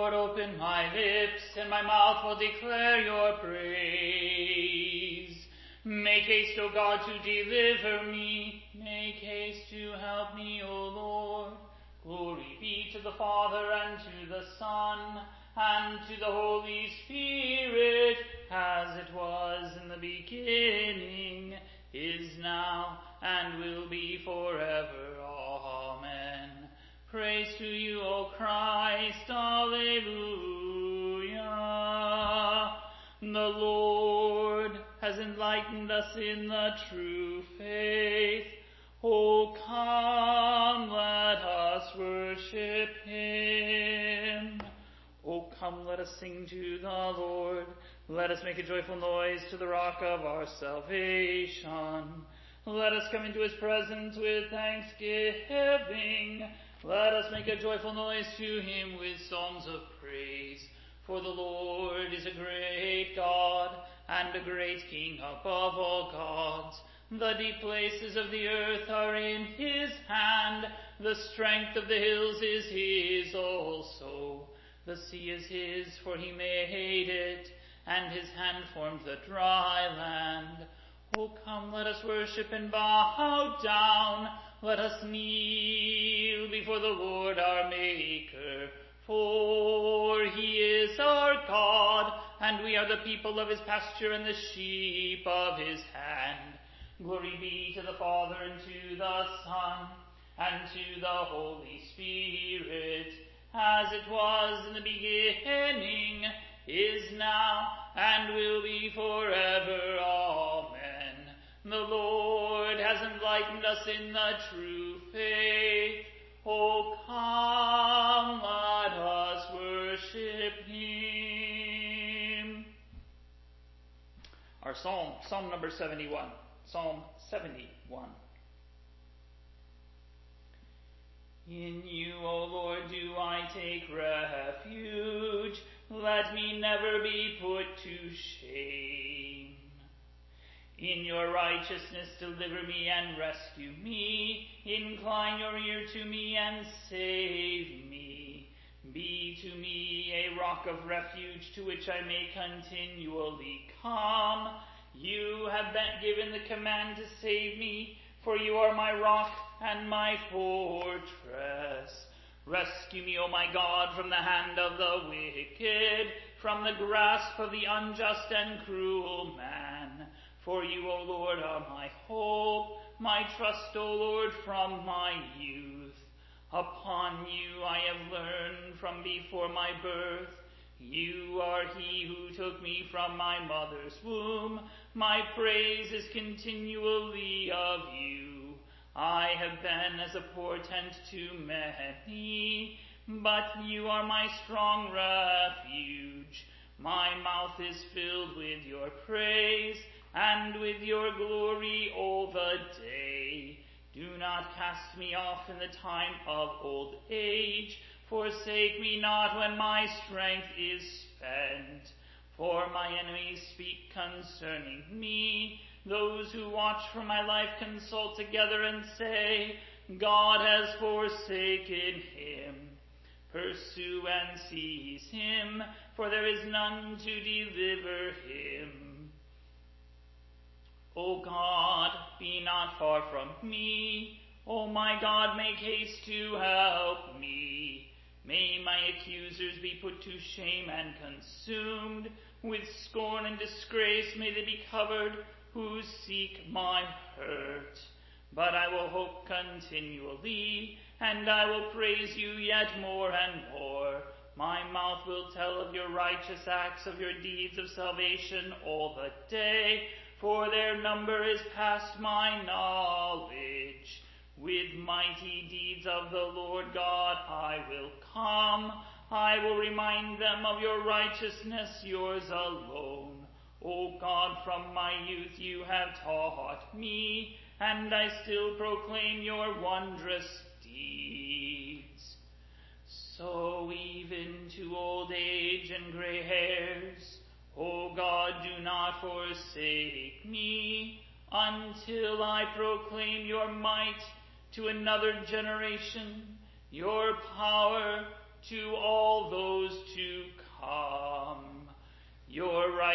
Lord, open my lips, and my mouth will declare your praise. Make haste, O God, to deliver me. Make haste to help me, O Lord. Glory be to the Father, and to the Son, and to the Holy Spirit, as it was in the beginning, is now, and will be forever. Amen. Praise to you, O Christ. Alleluia. The Lord has enlightened us in the true faith. O come, let us worship him. O come, let us sing to the Lord. Let us make a joyful noise to the rock of our salvation. Let us come into his presence with thanksgiving. Let us make a joyful noise to him with songs of praise. For the Lord is a great God and a great King above all gods. The deep places of the earth are in his hand. The strength of the hills is his also. The sea is his, for he made it, and his hand formed the dry land. O come, let us worship and bow down. Let us kneel before the Lord our Maker. For he is our God, and we are the people of his pasture and the sheep of his hand. Glory be to the Father, and to the Son, and to the Holy Spirit, as it was in the beginning, is now, and will be forever. Amen. The Lord has enlightened us in the true faith. O come, let us worship him. Our Psalm number 71. Psalm 71. In you, O Lord, do I take refuge. Let me never be put to shame. In your righteousness deliver me and rescue me. Incline your ear to me and save me. Be to me a rock of refuge to which I may continually come. You have been given the command to save me, for you are my rock and my fortress. Rescue me, O my God, from the hand of the wicked, from the grasp of the unjust and cruel man. For you, O Lord, are my hope, my trust, O Lord, from my youth. Upon you I have learned from before my birth. You are he who took me from my mother's womb. My praise is continually of you. I have been as a portent to many, but you are my strong refuge. My mouth is filled with your praise and with your glory all the day. Do not cast me off in the time of old age. Forsake me not when my strength is spent. For my enemies speak concerning me. Those who watch for my life consult together and say, God has forsaken him. Pursue and seize him, for there is none to deliver him. O God, be not far from me. O my God, make haste to help me. May my accusers be put to shame and consumed. With scorn and disgrace may they be covered who seek my hurt. But I will hope continually, and I will praise you yet more and more. My mouth will tell of your righteous acts, of your deeds of salvation all the day, for their number is past my knowledge. With mighty deeds of the Lord God I will come. I will remind them of your righteousness, yours alone. O God, from my youth you have taught me, and I still proclaim your wondrous deeds. So even to old age and gray hairs, O God, do not forsake me, until I proclaim your might to another generation, your power to all those to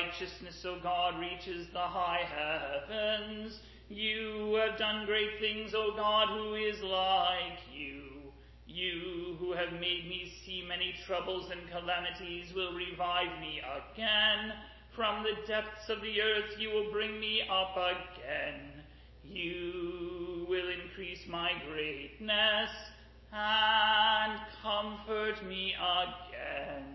righteousness, O God, reaches the high heavens. You have done great things, O God, who is like you? You who have made me see many troubles and calamities will revive me again. From the depths of the earth you will bring me up again. You will increase my greatness and comfort me again.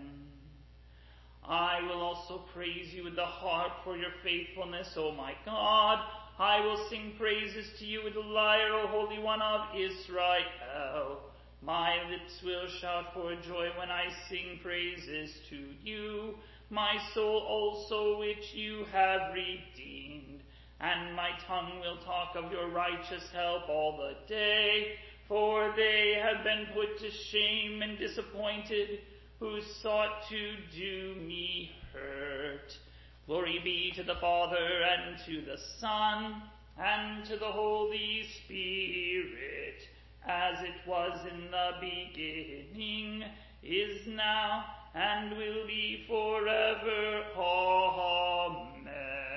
I will also praise you with the harp for your faithfulness, O my God. I will sing praises to you with the lyre, O Holy One of Israel. My lips will shout for joy when I sing praises to you, my soul also which you have redeemed. And my tongue will talk of your righteous help all the day, for they have been put to shame and disappointed, who sought to do me hurt. Glory be to the Father, and to the Son, and to the Holy Spirit, as it was in the beginning, is now, and will be forever. Amen.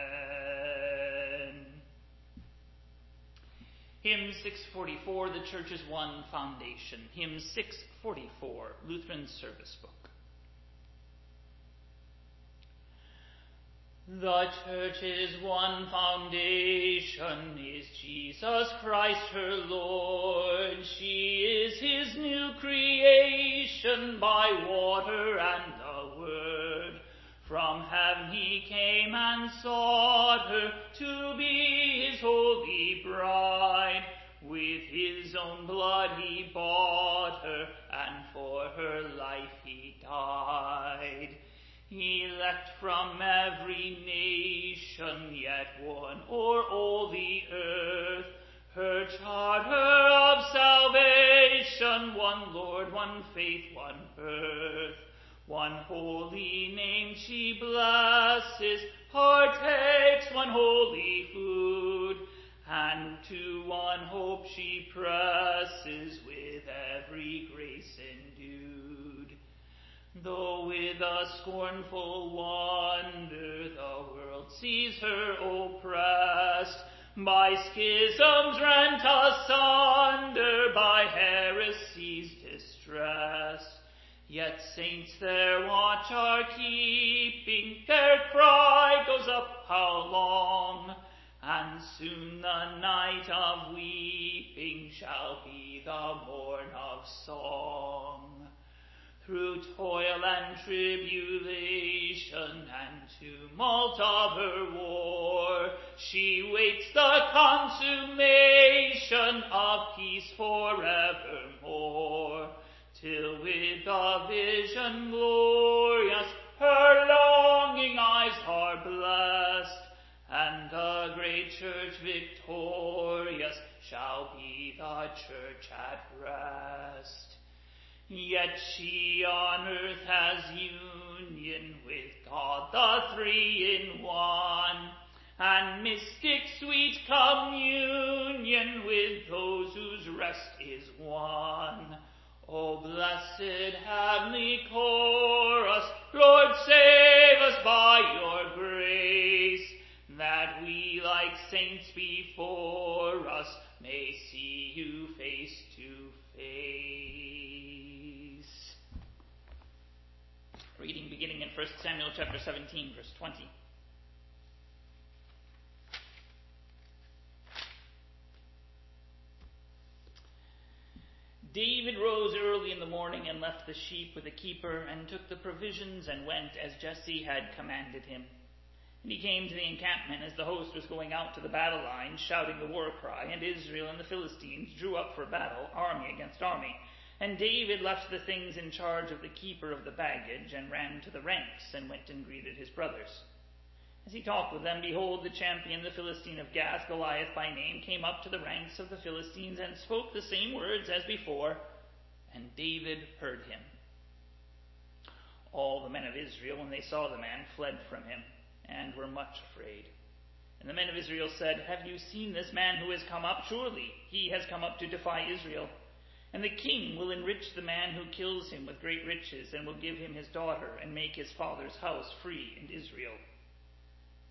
Hymn 644, The Church's One Foundation. Hymn 644, Lutheran Service Book. The Church's one foundation is Jesus Christ her Lord. She is his new creation by water and the word. From heaven he came and sought her to be his holy bride. With his own blood he bought her, and for her life he died. Elect from every nation, yet one o'er all the earth, her charter of salvation, one Lord, one faith, one birth. One holy name she blesses, partakes one holy food, and to one hope she presses with every grace endued. Though with a scornful wonder the world sees her oppressed, by schisms rent asunder, by heresies distressed, yet saints their watch are keeping, their cry goes up, how long? And soon the night of weeping shall be the morn of song. Through toil and tribulation and tumult of her war, she waits the consummation of peace forevermore, till with the vision glorious her longing eyes are blessed, and the great church victorious shall be the church at rest. Yet she on earth has union with God the Three in One, and mystic sweet communion with those whose rest is won. O blessed heavenly chorus, Lord, save us by your grace, that we like saints before us may see you face to face. Reading beginning in 1 Samuel chapter 17, verse 20. David rose early in the morning and left the sheep with a keeper, and took the provisions and went as Jesse had commanded him. And he came to the encampment as the host was going out to the battle line, shouting the war cry, and Israel and the Philistines drew up for battle, army against army. And David left the things in charge of the keeper of the baggage, and ran to the ranks, and went and greeted his brothers. As he talked with them, behold, the champion, the Philistine of Gath, Goliath by name, came up to the ranks of the Philistines, and spoke the same words as before, and David heard him. All the men of Israel, when they saw the man, fled from him, and were much afraid. And the men of Israel said, Have you seen this man who has come up? Surely he has come up to defy Israel. And the king will enrich the man who kills him with great riches, and will give him his daughter, and make his father's house free in Israel.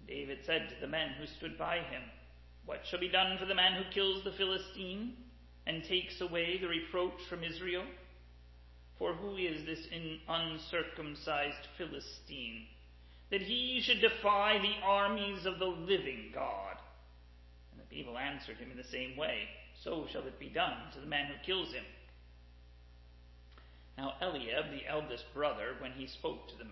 David said to the men who stood by him, "What shall be done for the man who kills the Philistine and takes away the reproach from Israel? For who is this uncircumcised Philistine, that he should defy the armies of the living God?" And the people answered him in the same way, "So shall it be done to the man who kills him." Now Eliab, the eldest brother, heard when he spoke to the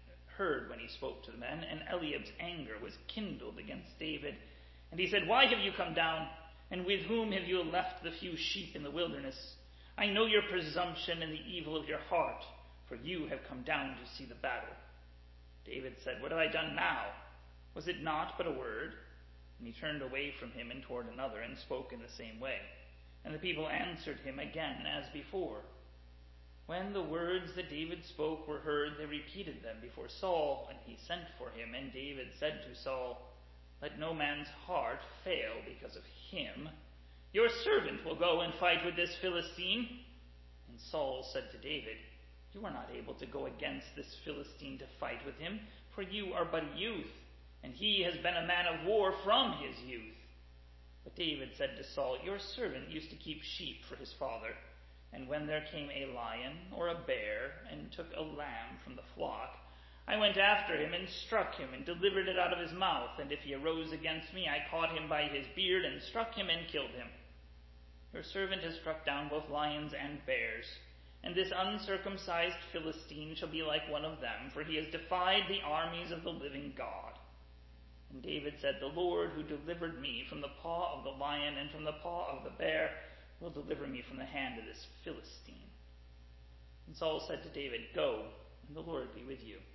men, and Eliab's anger was kindled against David. And he said, "Why have you come down? And with whom have you left the few sheep in the wilderness? I know your presumption and the evil of your heart, for you have come down to see the battle." David said, "What have I done now? Was it not but a word?" And he turned away from him and toward another, and spoke in the same way. And the people answered him again as before. When the words that David spoke were heard, they repeated them before Saul, and he sent for him. And David said to Saul, "Let no man's heart fail because of him. Your servant will go and fight with this Philistine." And Saul said to David, "You are not able to go against this Philistine to fight with him, for you are but a youth, and he has been a man of war from his youth." But David said to Saul, "Your servant used to keep sheep for his father. And when there came a lion or a bear and took a lamb from the flock, I went after him and struck him and delivered it out of his mouth. And if he arose against me, I caught him by his beard and struck him and killed him. Your servant has struck down both lions and bears, and this uncircumcised Philistine shall be like one of them, for he has defied the armies of the living God." And David said, "The Lord who delivered me from the paw of the lion and from the paw of the bear will deliver me from the hand of this Philistine." And Saul said to David, "Go, and the Lord be with you."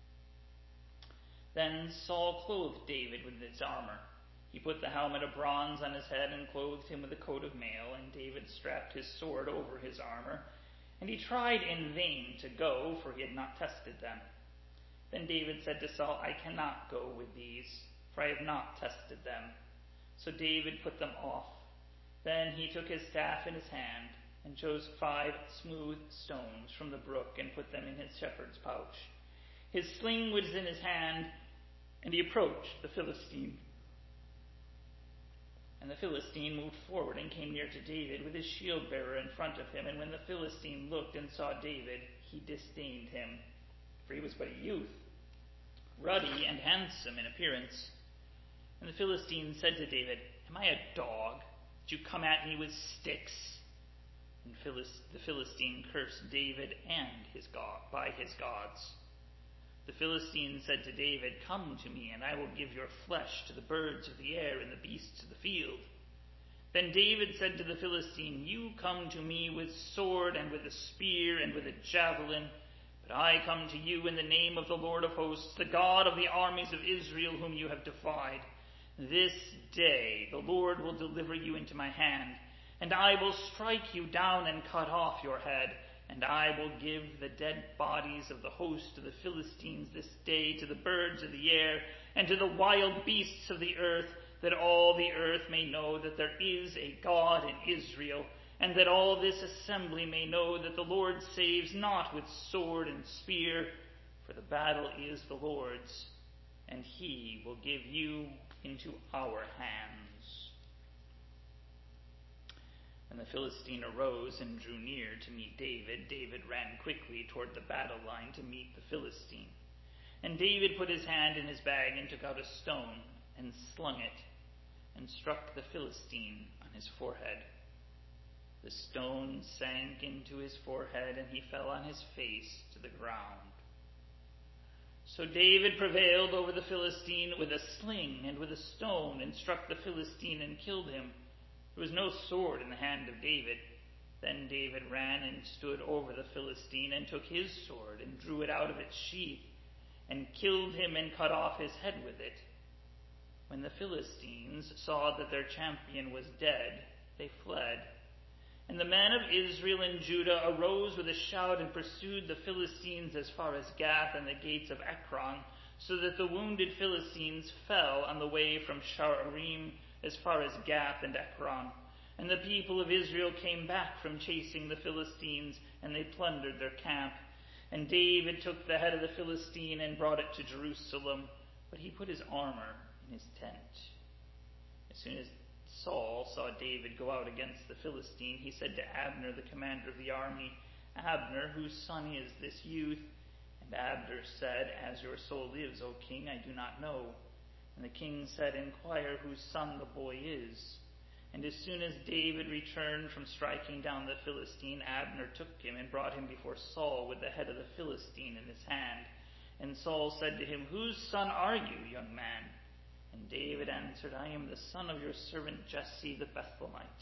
Then Saul clothed David with his armor. He put the helmet of bronze on his head and clothed him with a coat of mail, and David strapped his sword over his armor. And he tried in vain to go, for he had not tested them. Then David said to Saul, "I cannot go with these, for I have not tested them." So David put them off. Then he took his staff in his hand and chose 5 smooth stones from the brook and put them in his shepherd's pouch. His sling was in his hand, and he approached the Philistine. And the Philistine moved forward and came near to David with his shield-bearer in front of him. And when the Philistine looked and saw David, he disdained him, for he was but a youth, ruddy and handsome in appearance. And the Philistine said to David, "Am I a dog, that you come at me with sticks?" And the Philistine cursed David and his God by his gods. The Philistine said to David, "Come to me, and I will give your flesh to the birds of the air and the beasts of the field." Then David said to the Philistine, "You come to me with sword and with a spear and with a javelin, but I come to you in the name of the Lord of hosts, the God of the armies of Israel, whom you have defied. This day the Lord will deliver you into my hand, and I will strike you down and cut off your head. And I will give the dead bodies of the host of the Philistines this day to the birds of the air and to the wild beasts of the earth, that all the earth may know that there is a God in Israel, and that all this assembly may know that the Lord saves not with sword and spear, for the battle is the Lord's, and he will give you into our hands." When the Philistine arose and drew near to meet David, David ran quickly toward the battle line to meet the Philistine. And David put his hand in his bag and took out a stone and slung it and struck the Philistine on his forehead. The stone sank into his forehead, and he fell on his face to the ground. So David prevailed over the Philistine with a sling and with a stone, and struck the Philistine and killed him. There was no sword in the hand of David. Then David ran and stood over the Philistine, and took his sword and drew it out of its sheath, and killed him and cut off his head with it. When the Philistines saw that their champion was dead, they fled. And the men of Israel and Judah arose with a shout and pursued the Philistines as far as Gath and the gates of Ekron, so that the wounded Philistines fell on the way from Shaaraim as far as Gath and Ekron. And the people of Israel came back from chasing the Philistines, and they plundered their camp. And David took the head of the Philistine and brought it to Jerusalem. but he put his armor in his tent. As soon as Saul saw David go out against the Philistine, he said to Abner, the commander of the army, Abner, whose son is this youth? And Abner said, As your soul lives, O king, I do not know. And the king said, Inquire whose son the boy is. And as soon as David returned from striking down the Philistine, Abner took him and brought him before Saul with the head of the Philistine in his hand. And Saul said to him, Whose son are you, young man? And David answered, I am the son of your servant Jesse the Bethlehemite.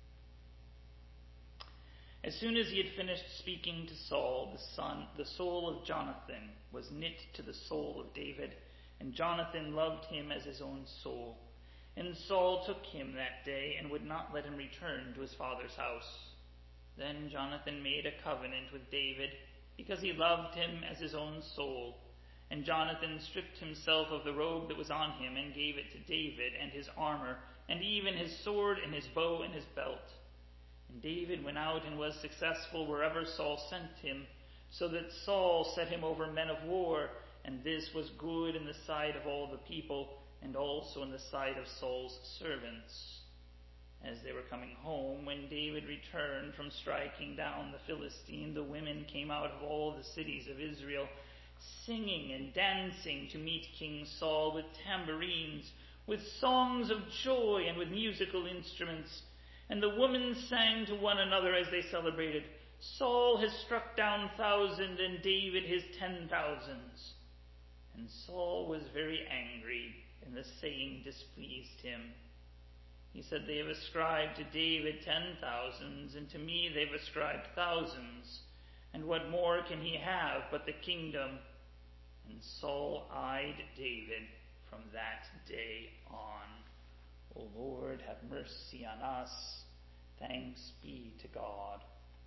As soon as he had finished speaking to Saul, the soul of Jonathan was knit to the soul of David, and Jonathan loved him as his own soul. And Saul took him that day and would not let him return to his father's house. Then Jonathan made a covenant with David, because he loved him as his own soul. And Jonathan stripped himself of the robe that was on him and gave it to David, and his armor, and even his sword, and his bow, and his belt. And David went out and was successful wherever Saul sent him, so that Saul set him over men of war, and this was good in the sight of all the people, and also in the sight of Saul's servants. As they were coming home, when David returned from striking down the Philistine, the women came out of all the cities of Israel, singing and dancing to meet King Saul with tambourines, with songs of joy, and with musical instruments. And the women sang to one another as they celebrated, Saul has struck down 1,000, and David his 10,000s. And Saul was very angry, and the saying displeased him. He said, They have ascribed to David 10,000s, and to me they have ascribed thousands. And what more can he have but the kingdom? And Saul eyed David from that day on. O Lord, have mercy on us. Thanks be to God.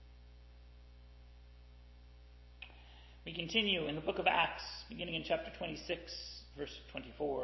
We continue in the book of Acts, beginning in chapter 26, verse 24.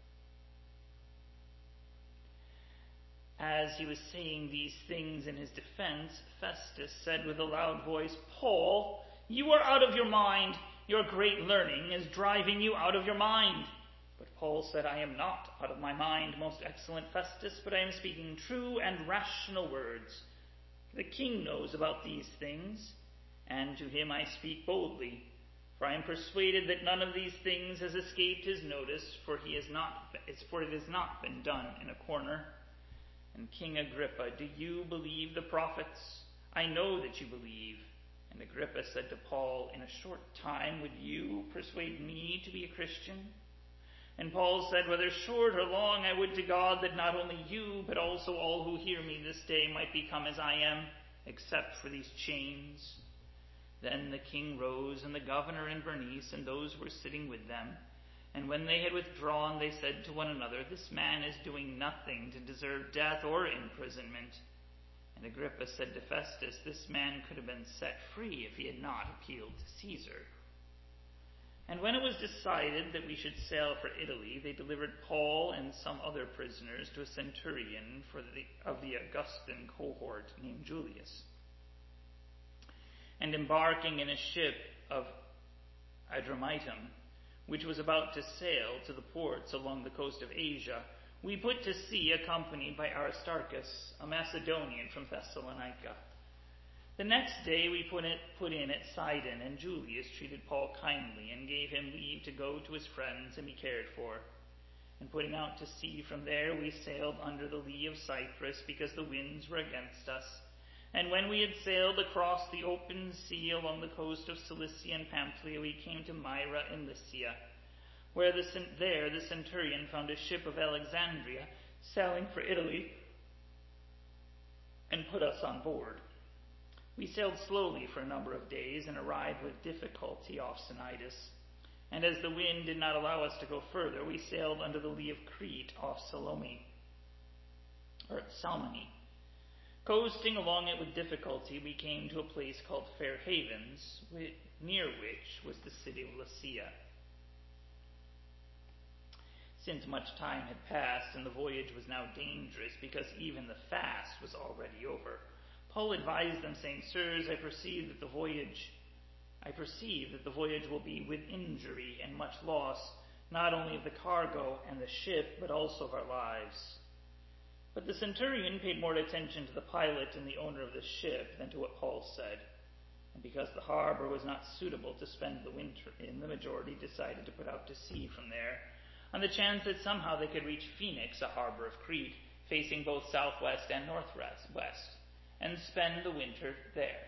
As he was saying these things in his defense, Festus said with a loud voice, Paul, you are out of your mind. Your great learning is driving you out of your mind. But Paul said, I am not out of my mind, most excellent Festus, but I am speaking true and rational words. The king knows about these things, and to him I speak boldly. For I am persuaded that none of these things has escaped his notice, for it has not been done in a corner. And King Agrippa, do you believe the prophets? I know that you believe. And Agrippa said to Paul, In a short time would you persuade me to be a Christian? And Paul said, Whether short or long, I would to God that not only you, but also all who hear me this day might become as I am, except for these chains. Then the king rose, and the governor and Bernice, and those who were sitting with them. And when they had withdrawn, they said to one another, This man is doing nothing to deserve death or imprisonment. And Agrippa said to Festus, This man could have been set free if he had not appealed to Caesar. And when it was decided that we should sail for Italy, they delivered Paul and some other prisoners to a centurion of the Augustan cohort named Julius. And embarking in a ship of Adramyttum, which was about to sail to the ports along the coast of Asia, we put to sea accompanied by Aristarchus, a Macedonian from Thessalonica. The next day we put in at Sidon, and Julius treated Paul kindly and gave him leave to go to his friends and be cared for. And putting out to sea from there, we sailed under the lee of Cyprus, because the winds were against us. And when we had sailed across the open sea along the coast of Cilicia and Pamphylia, we came to Myra in Lycia, where the centurion found a ship of Alexandria sailing for Italy, and put us on board. We sailed slowly for a number of days and arrived with difficulty off Cnidus. And as the wind did not allow us to go further, we sailed under the lee of Crete off Salmone. Coasting along it with difficulty, we came to a place called Fair Havens, near which was the city of Lasea. Since much time had passed and the voyage was now dangerous, because even the fast was already over, Paul advised them, saying, Sirs, I perceive that the voyage will be with injury and much loss, not only of the cargo and the ship, but also of our lives. But the centurion paid more attention to the pilot and the owner of the ship than to what Paul said. And because the harbor was not suitable to spend the winter in, the majority decided to put out to sea from there, on the chance that somehow they could reach Phoenix, a harbor of Crete, facing both southwest and northwest, and spend the winter there.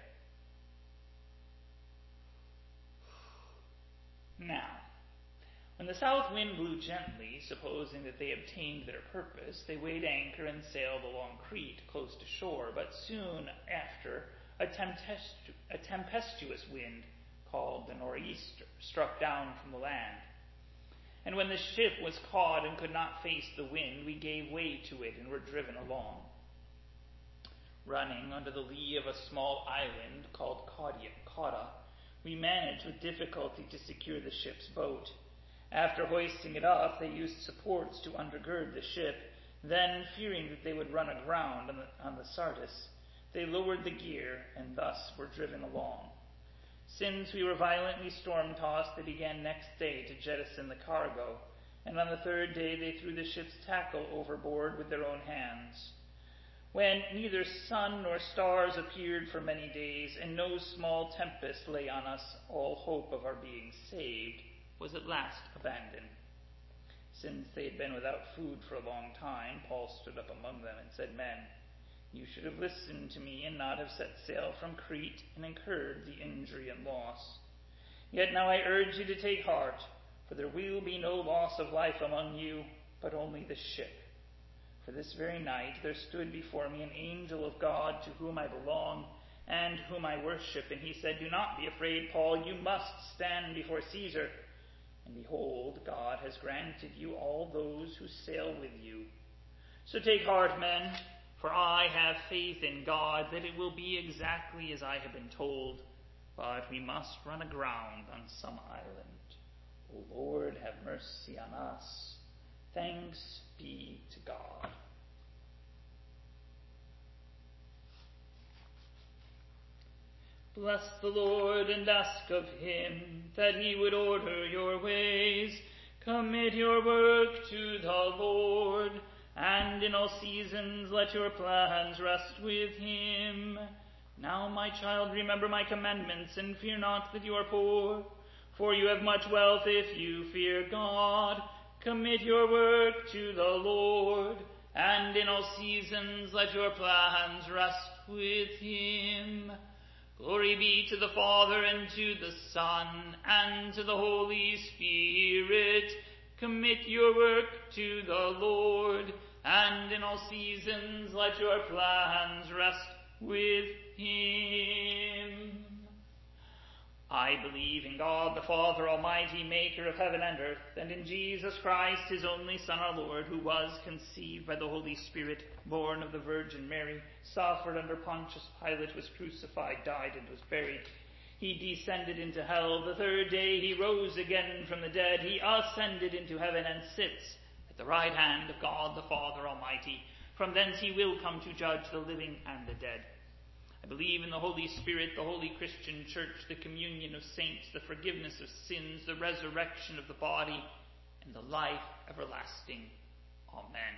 Now, when the south wind blew gently, supposing that they obtained their purpose, they weighed anchor and sailed along Crete, close to shore, but soon after a tempestuous wind, called the nor'easter, struck down from the land. And when the ship was caught and could not face the wind, we gave way to it and were driven along. Running under the lee of a small island called Cauda, we managed with difficulty to secure the ship's boat. After hoisting it up, they used supports to undergird the ship. Then, fearing that they would run aground on the Syrtis, they lowered the gear and thus were driven along. Since we were violently storm-tossed, they began next day to jettison the cargo, and on the third day they threw the ship's tackle overboard with their own hands. When neither sun nor stars appeared for many days, and no small tempest lay on us, all hope of our being saved was at last abandoned. Since they had been without food for a long time, Paul stood up among them and said, "Men, you should have listened to me and not have set sail from Crete and incurred the injury and loss. Yet now I urge you to take heart, for there will be no loss of life among you, but only the ship. For this very night there stood before me an angel of God to whom I belong and whom I worship, and he said, 'Do not be afraid, Paul, you must stand before Caesar. And behold, God has granted you all those who sail with you. So take heart, men, for I have faith in God that it will be exactly as I have been told, but we must run aground on some island. O Lord, have mercy on us. Thanks be to God.'" Bless the Lord and ask of him that he would order your ways. Commit your work to the Lord, and in all seasons let your plans rest with him. Now, my child, remember my commandments and fear not that you are poor, for you have much wealth if you fear God. Commit your work to the Lord, and in all seasons let your plans rest with him. Glory be to the Father, and to the Son, and to the Holy Spirit. Commit your work to the Lord, and in all seasons let your plans rest with him. I believe in God, the Father Almighty, maker of heaven and earth, and in Jesus Christ, his only Son, our Lord, who was conceived by the Holy Spirit, born of the Virgin Mary, suffered under Pontius Pilate, was crucified, died, and was buried. He descended into hell. The third day he rose again from the dead. He ascended into heaven and sits at the right hand of God, the Father Almighty. From thence he will come to judge the living and the dead. I believe in the Holy Spirit, the holy Christian church, the communion of saints, the forgiveness of sins, the resurrection of the body, and the life everlasting. Amen.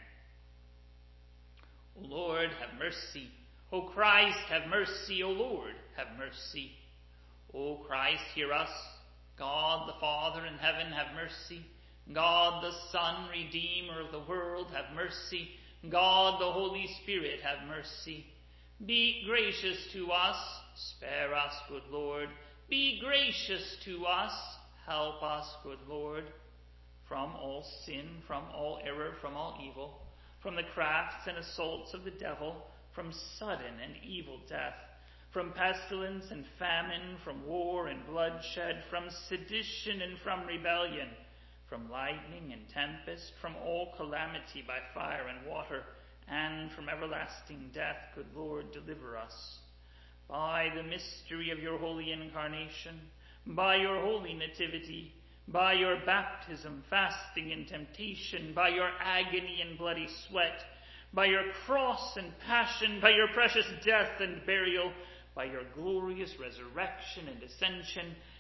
O Lord, have mercy. O Christ, have mercy. O Lord, have mercy. O Christ, hear us. God, the Father in heaven, have mercy. God, the Son, Redeemer of the world, have mercy. God, the Holy Spirit, have mercy. Be gracious to us. Spare us, good Lord. Be gracious to us. Help us, good Lord. From all sin, from all error, from all evil, from the crafts and assaults of the devil, from sudden and evil death, from pestilence and famine, from war and bloodshed, from sedition and from rebellion, from lightning and tempest, from all calamity by fire and water, and from everlasting death, good Lord, deliver us. By the mystery of your holy incarnation, by your holy nativity, by your baptism, fasting, and temptation, by your agony and bloody sweat, by your cross and passion, by your precious death and burial, by your glorious resurrection and ascension,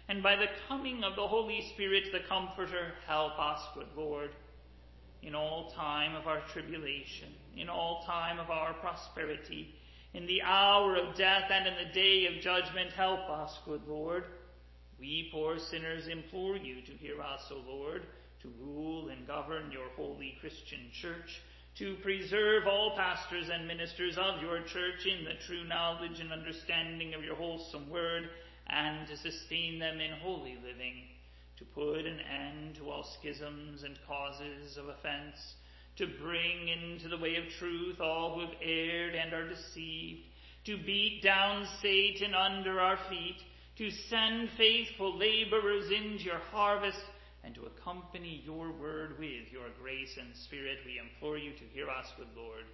and by the coming of the Holy Spirit, the Comforter, help us, good Lord. In all time of our tribulation, in all time of our prosperity, in the hour of death and in the day of judgment, help us, good Lord. We poor sinners implore you to hear us, O Lord, to rule and govern your holy Christian church, to preserve all pastors and ministers of your church in the true knowledge and understanding of your wholesome word, and to sustain them in holy living, to put an end to all schisms and causes of offense, to bring into the way of truth all who have erred and are deceived, to beat down Satan under our feet, to send faithful laborers into your harvest, and to accompany your word with your grace and spirit. We implore you to hear us, good Lord.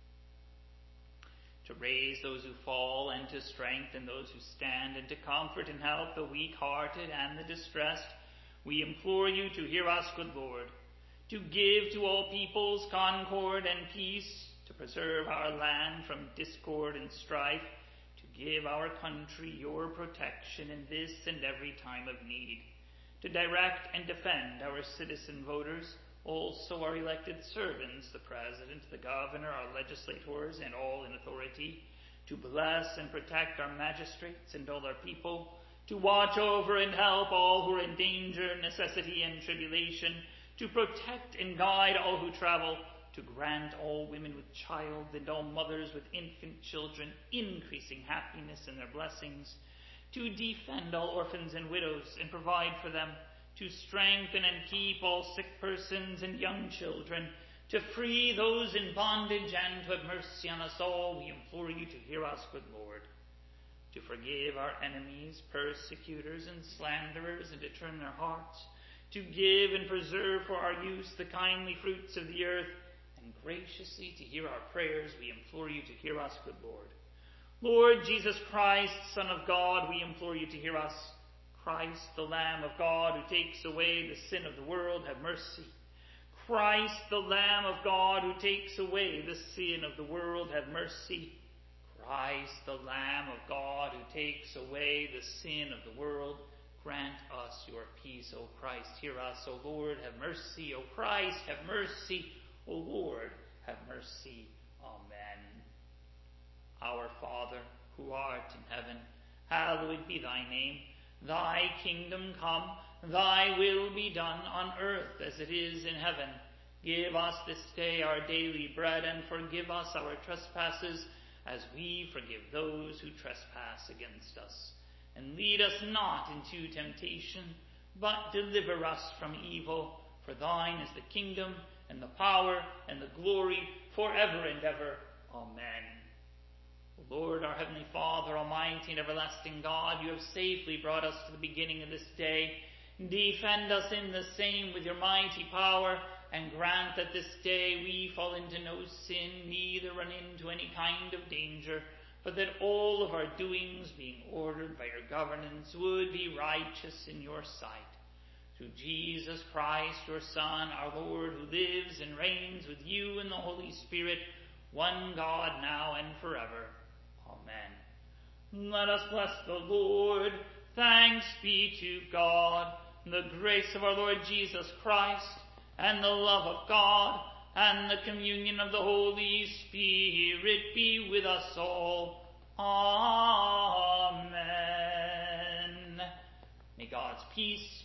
To raise those who fall and to strengthen those who stand, and to comfort and help the weak-hearted and the distressed, we implore you to hear us, good Lord. To give to all peoples concord and peace, to preserve our land from discord and strife, to give our country your protection in this and every time of need, to direct and defend our citizen voters, also our elected servants, the President, the Governor, our legislators, and all in authority, to bless and protect our magistrates and all our people, to watch over and help all who are in danger, necessity, and tribulation, to protect and guide all who travel, to grant all women with child and all mothers with infant children increasing happiness in their blessings, to defend all orphans and widows and provide for them, to strengthen and keep all sick persons and young children, to free those in bondage and to have mercy on us all. We implore you to hear us, good Lord. To forgive our enemies, persecutors, and slanderers, and to turn their hearts, to give and preserve for our use the kindly fruits of the earth, and graciously to hear our prayers, we implore you to hear us, good Lord. Lord Jesus Christ, Son of God, we implore you to hear us. Christ, the Lamb of God, who takes away the sin of the world, have mercy. Christ, the Lamb of God, who takes away the sin of the world, have mercy. Christ, the Lamb of God, who takes away the sin of the world, grant us your peace, O Christ. Hear us, O Lord, have mercy. O Christ, have mercy. O Lord, have mercy. Amen. Our Father, who art in heaven, hallowed be thy name. Thy kingdom come, thy will be done on earth as it is in heaven. Give us this day our daily bread, and forgive us our trespasses, as we forgive those who trespass against us. And lead us not into temptation, but deliver us from evil. For thine is the kingdom, and the power, and the glory, forever and ever. Amen. Lord, our Heavenly Father, Almighty and everlasting God, you have safely brought us to the beginning of this day. Defend us in the same with your mighty power, and grant that this day we fall into no sin, neither run into any kind of danger, but that all of our doings, being ordered by your governance, would be righteous in your sight. Through Jesus Christ, your Son, our Lord, who lives and reigns with you in the Holy Spirit, one God, now and forever. Amen. Let us bless the Lord. Thanks be to God. The grace of our Lord Jesus Christ, and the love of God, and the communion of the Holy Spirit be with us all. Amen. May God's peace